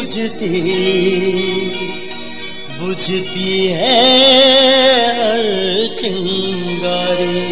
बुझती बुझती है हर चिंगारी।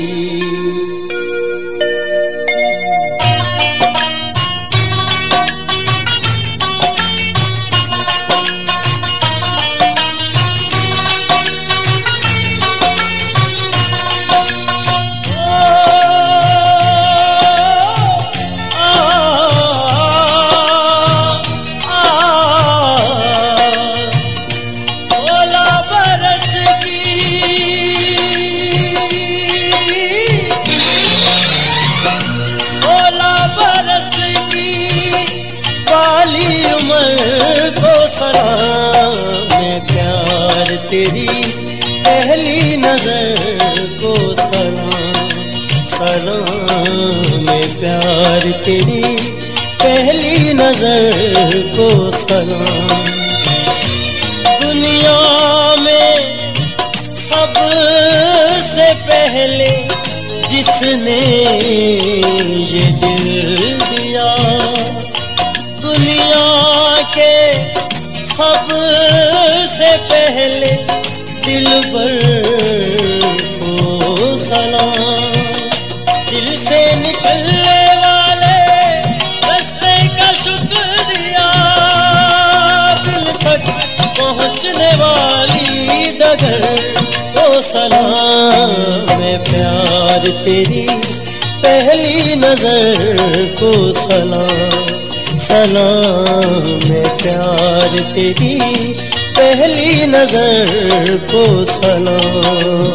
तेरी पहली नजर को सलाम में प्यार तेरी पहली नजर को सलाम। दुनिया में सबसे पहले जिसने ये दिल दिया, दुनिया के सबसे पहले दिलबर को सलाम। दिल से निकलने वाले रास्ते का शुक्रिया, दिल तक पहुँचने वाली डगर को सलाम। मैं प्यार तेरी पहली नजर को सलाम, सलाम में प्यार तेरी पहली नजर को सलाम।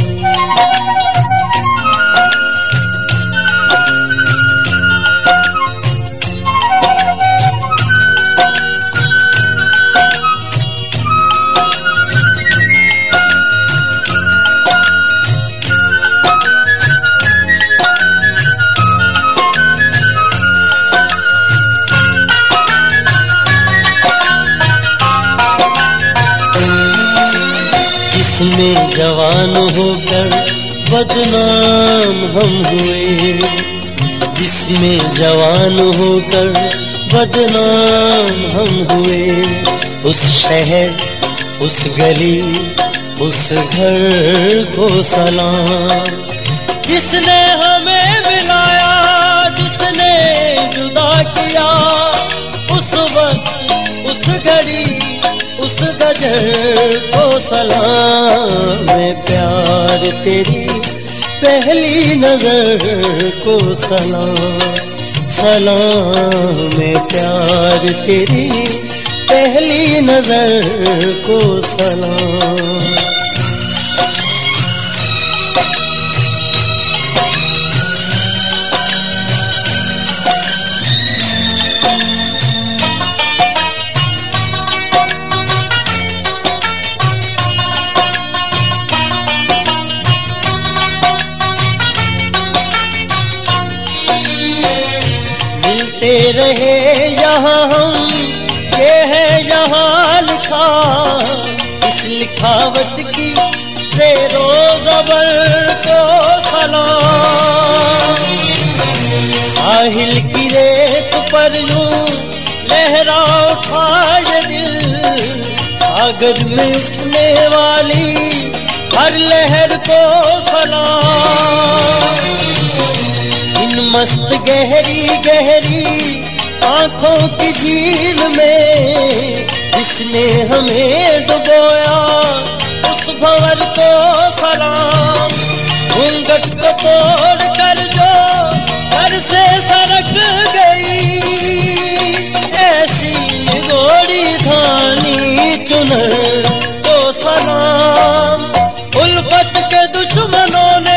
जिसमें जवान होकर बदनाम हम हुए, जिसमें जवान होकर बदनाम हम हुए, उस शहर उस गली उस घर को सलाम। जिसने हमें मिलाया जिसने जुदा किया, उस वक्त उस घड़ी उस गजर को सलाम। मैं प्यार तेरी पहली नजर को सलाम, सलाम में प्यार तेरी पहली नजर को सलाम। रहे यहाँ हम, ये है यहाँ लिखा, इस लिखावट की ज़ेरो ज़बर को सलाम। साहिल की रेत पर यूं लहरा उठा ये दिल, सागर में उठने वाली हर लहर को सलाम। इन मस्त गहरी गहरी आंखों की झील में जिसने हमें डुबोया, उस भंवर को सलाम। घूंघट को तोड़ कर जो सर से सरक गई, ऐसी गोरी धानी चुनर को सलाम। उल्फत के दुश्मनों ने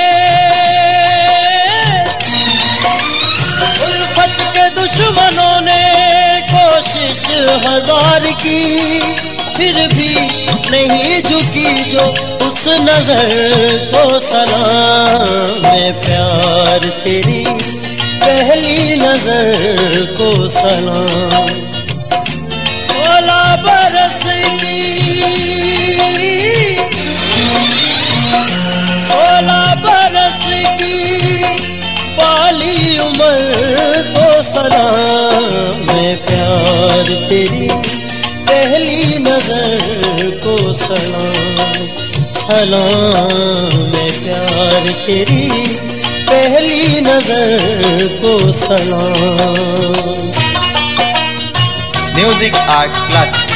दुश्मनों ने कोशिश हजार की, फिर भी नहीं झुकी जो उस नजर को सलाम। मैं प्यार तेरी पहली नजर को सलाम। 16 बरस की 16 बरस की बाली उम्र को सलाम। मैं प्यार प्यार तेरी पहली नजर को सलाम, सलाम है प्यार तेरी पहली नजर को सलाम। Music art class.